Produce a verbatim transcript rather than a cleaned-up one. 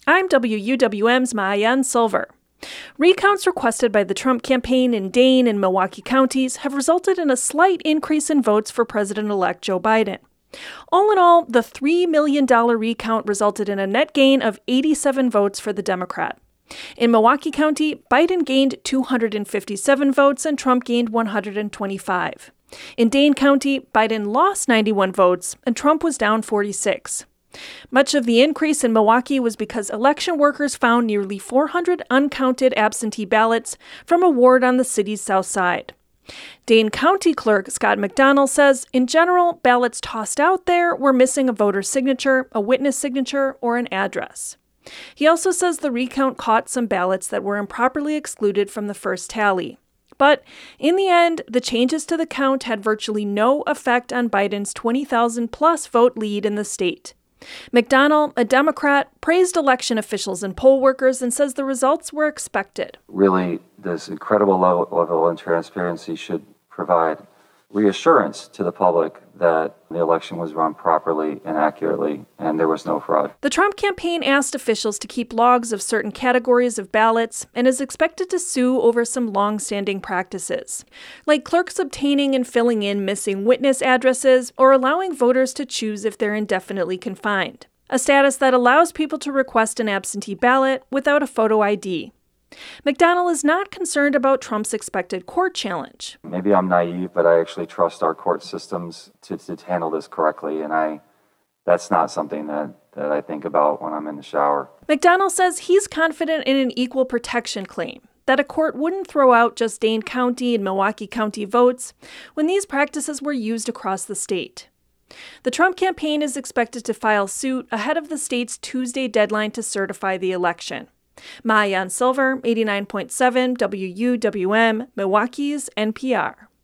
I'm W U W M's Maayan Silver. Recounts requested by the Trump campaign in Dane and Milwaukee counties have resulted in a slight increase in votes for President-elect Joe Biden. All in all, the three million dollars recount resulted in a net gain of eighty-seven votes for the Democrat. In Milwaukee County, Biden gained two hundred fifty-seven votes and Trump gained one hundred twenty-five. In Dane County, Biden lost ninety-one votes and Trump was down forty-six. Much of the increase in Milwaukee was because election workers found nearly four hundred uncounted absentee ballots from a ward on the city's south side. Dane County Clerk Scott McDonald says, in general, ballots tossed out there were missing a voter's signature, a witness signature, or an address. He also says the recount caught some ballots that were improperly excluded from the first tally. But in the end, the changes to the count had virtually no effect on Biden's twenty thousand plus vote lead in the state. McDonald, a Democrat, praised election officials and poll workers and says the results were expected. Really, this incredible level of transparency should provide reassurance to the public that the election was run properly and accurately, and there was no fraud. The Trump campaign asked officials to keep logs of certain categories of ballots and is expected to sue over some long-standing practices, like clerks obtaining and filling in missing witness addresses or allowing voters to choose if they're indefinitely confined, a status that allows people to request an absentee ballot without a photo I D. McDonald is not concerned about Trump's expected court challenge. Maybe I'm naive, but I actually trust our court systems to, to handle this correctly, and I that's not something that, that I think about when I'm in the shower. McDonald says he's confident in an equal protection claim, that a court wouldn't throw out just Dane County and Milwaukee County votes when these practices were used across the state. The Trump campaign is expected to file suit ahead of the state's Tuesday deadline to certify the election. Maayan Silver, eighty-nine point seven W U W M, Milwaukee's N P R.